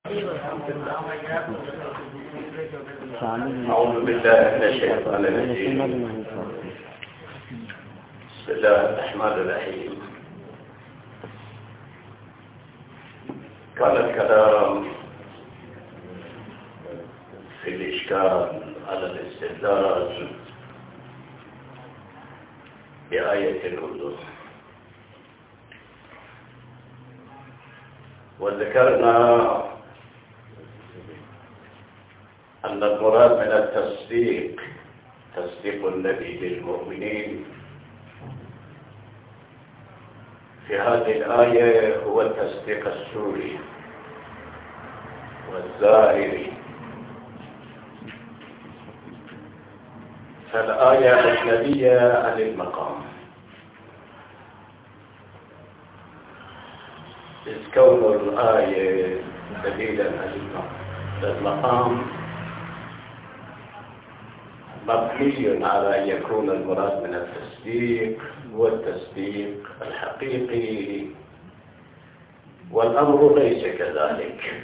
أعوذ بالله من الشيطان الرجيم. بسم الله الرحمن الرحيم. كان الكلام في الإشكال على الاستدلال بآية الوضوء، وذكرنا أن المراد من التصديق تصديق النبي للمؤمنين في هذه الآية هو التصديق السوري والظاهري. فالآية أجنبية عن المقام، إذ كون الآية دليلا عن المقام مبني على أن يكون المراد من التصديق هو التصديق الحقيقي، والأمر ليس كذلك.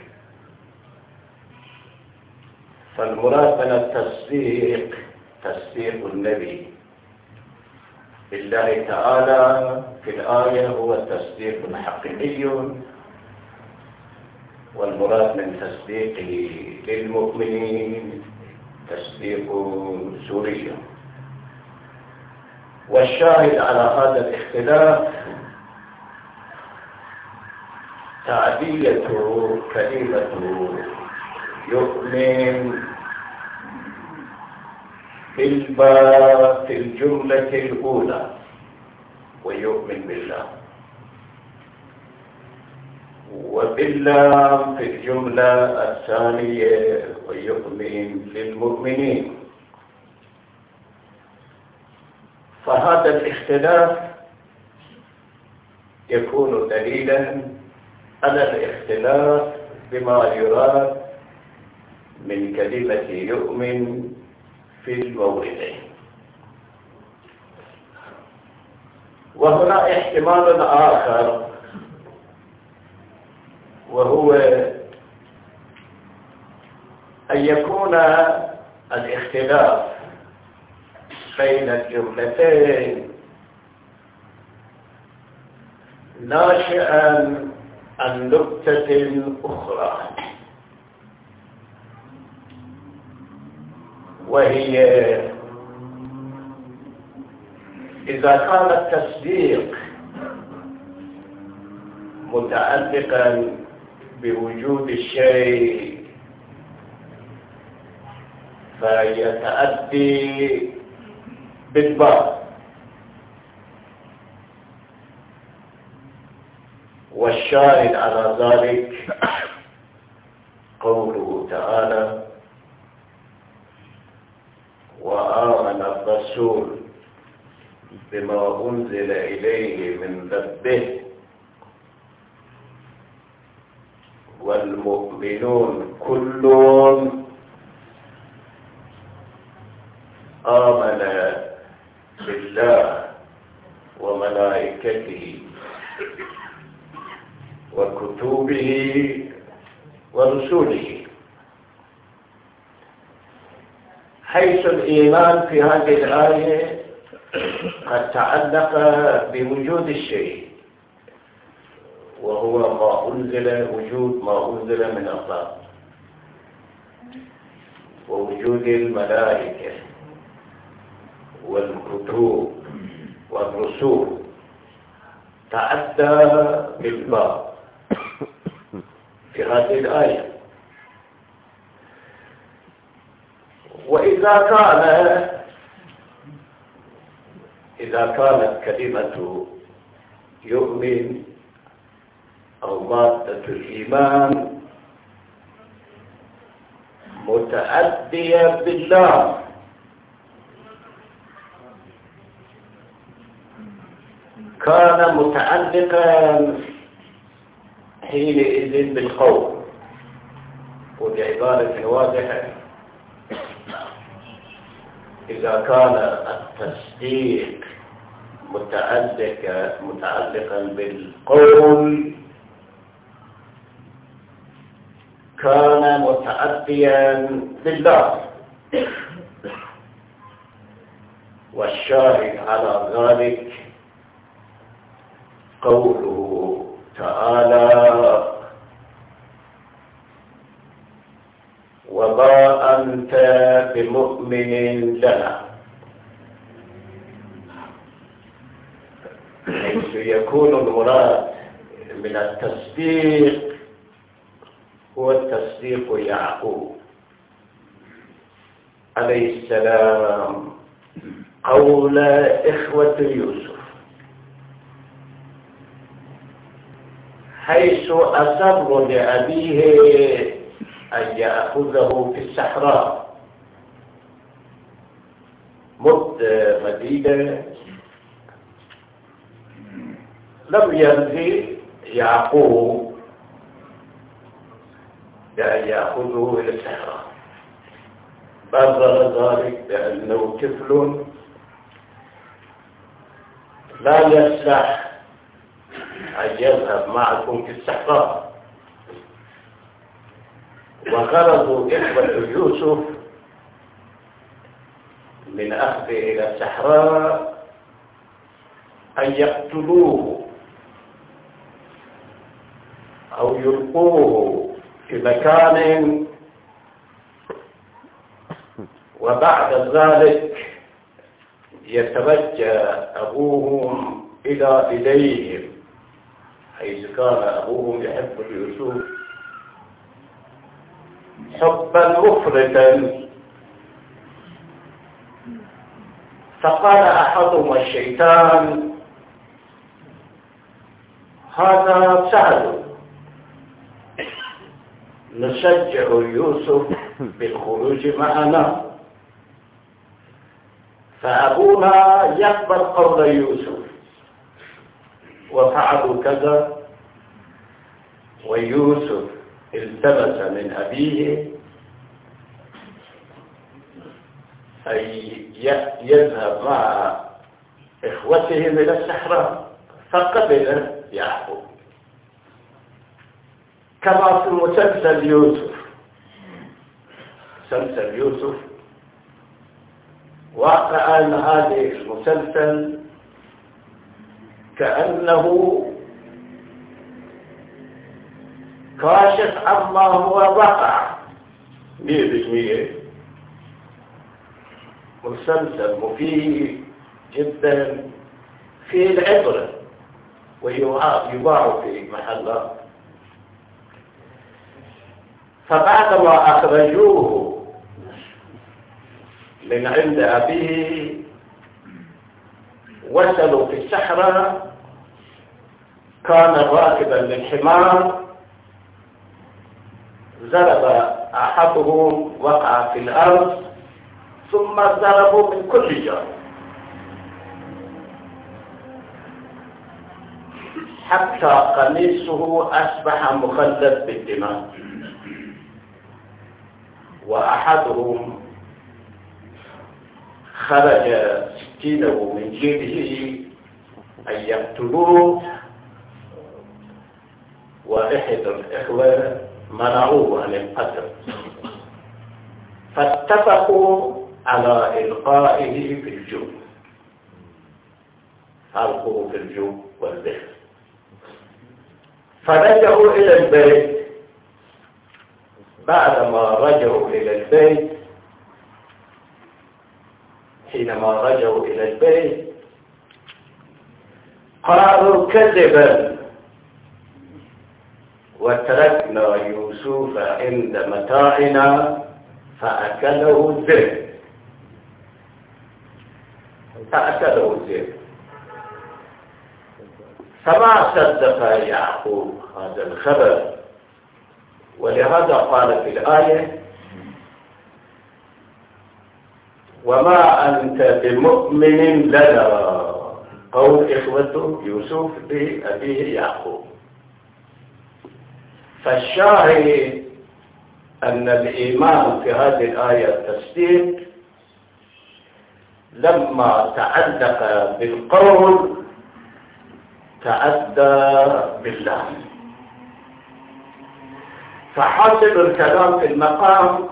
فالمراد من التصديق تصديق النبي بالله تعالى في الآية هو التصديق الحقيقي، والمراد من تصديقه للمؤمنين تصديق سوري. والشاهد على هذا الاختلاف تعدية كلمة يؤمن بالباء في الجملة الأولى ويؤمن بالله، وبالله في الجملة الثانية ويؤمن للمؤمنين. فهذا الاختلاف يكون دليلا على الاختلاف بما يراد من كلمة يؤمن في الموردين. وهنا احتمال آخر، وهو أن يكون الاختلاف بين الجملتين ناشئا عن نكتة أخرى، وهي إذا كان التصديق متعلقا بوجود الشيء فيتأدي بالباء، والشاهد على ذلك قوله تعالى: وآمن الرسول بما أنزل إليه من ربه والمؤمنون كلهم آمن بالله وملائكته وكتبه ورسوله، حيث الإيمان في هذه الآية قد تعلق بوجود الشيء، وهو ما أنزل، وجود ما أنزل من الله، ووجود الملائكة والكتب والرسول تعدى بالباء في هذه الآية. وإذا كانت كلمة يؤمن أو مادة الإيمان متأدية بالله، كان متعلقا حينئذ بالقول، وبعبارة واضحة إذا كان التصديق متعلقا بالقول كان متعديا بالله، والشاهد على ذلك قوله تعالى: وما أنت بمؤمن لنا، حيث يكون المراد من التصديق هو التصديق يعقوب عليه السلام قول إخوة يوسف، حيث أصر لأبيه أن يأخذه في الصحراء مدة مديدة، لم يرضي يعقوب بأن يأخذه إلى الصحراء، برر ذلك بأنه طفل لا يصلح أن يذهب معكم في الصحراء. وغرض إخوة يوسف من أخذه إلى الصحراء أن يقتلوه أو يلقوه في مكان، وبعد ذلك يتوجه أبوهم إليهم، حيث كان أبوهم يحب يوسف حبا مفرطا. فقال أحدهم الشيطان: هذا سهل، نشجع يوسف بالخروج معنا، فأبونا يقبل قول يوسف، وفعلوا كذا. ويوسف التمس من أبيه أن يذهب مع إخوتهم إلى الصحراء، فقبل يعقوب، كما في مسلسل يوسف. مسلسل يوسف واقع أن هذا المسلسل كأنه كاشف عما هو واقع 100%. مسلسل مفيد جدا، فيه العبرة ويباع في محلات. فبعدما أخرجوه من عند أبيه وصلوا في الصحراء، كان راكبا للحمار، ضرب أحدهم وقع في الأرض، ثم ضربوا من كل جانب حتى قميصه أصبح مخلد بالدماء. وأحدهم خرج سكينه من جيبه أن يقتلوه، وأحد الإخوة منعوه عن القتل، فاتفقوا على إلقائه في الجوب، ألقوه في الجوب والبحر. فرجعوا إلى البيت. بعدما رجعوا إلى البيت، حينما رجعوا إلى البيت قالوا كذبا، وتركنا يوسف عند متاعنا فأكله الذئب. فما صدق يعقوب هذا الخبر، ولهذا قال في الآية: وما أنت بمؤمن لنا، قول إخوة يوسف بأبيه يعقوب. فالشاهد أن الإيمان في هذه الآية التصديق لما تعلق بالقول تعدى بالله. فحاصل الكلام في المقام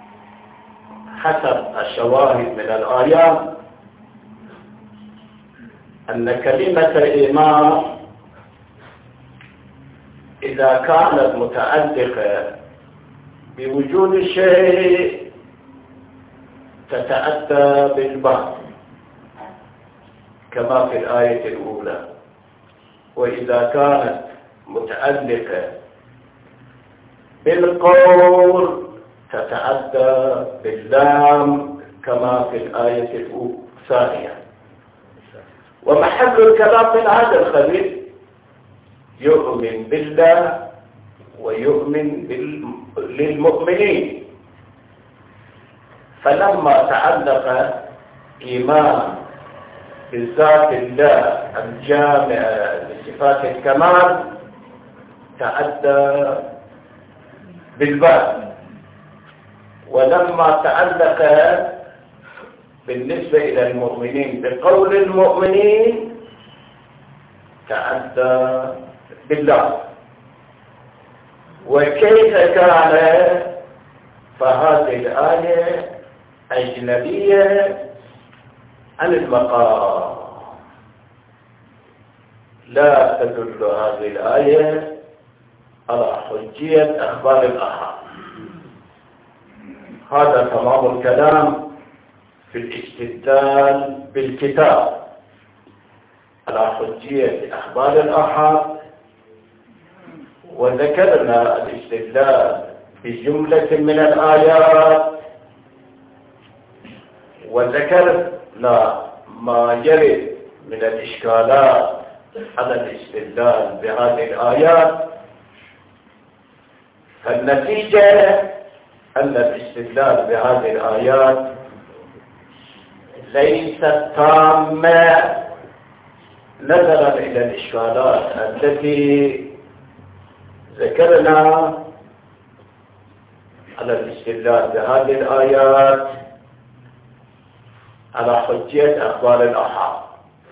حسب الشواهد من الآيات أن كلمة إيمان إذا كانت متعلقة بوجود الشيء تتأتى بالبعض كما في الآية الأولى، وإذا كانت متعلقة بالقول تتأتى باللام كما في الآية الثانية. ومحل الكلام من هذا الخبير يؤمن بالله ويؤمن للمؤمنين. فلما تعلق إيمان بذات الله الجامع لصفات الكمال تأدى بالباب، ولما تعلق بالنسبة إلى المؤمنين بقول المؤمنين تأدى بالله. وكيف كان؟ فهذه الآية أجنبية عن المقام، لا تدل هذه الآية على حجية أخبار الآحاد. هذا تمام الكلام في الاستدلال بالكتاب على حجية أخبار الآحاد. وذكرنا الاستدلال بجملة من الآيات، وذكرنا ما يرد من الإشكالات على الاستدلال بهذه الآيات. فالنتيجة أن الاستدلال بهذه الآيات ليست تامة نظرا إلى الإشكالات التي ذكرنا على الاستدلال بهذه الآيات على حجية أخبار الآحاد.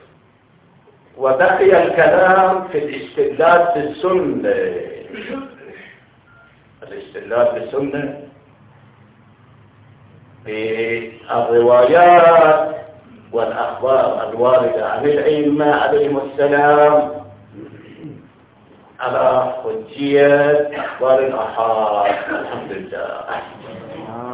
وبقي الكلام في الاستدلال بالسنة. الاستدلال بالسنة بالروايات والأخبار الواردة عن الأئمة عليهم السلام على حجية أخبار الآحاد. الحمد لله.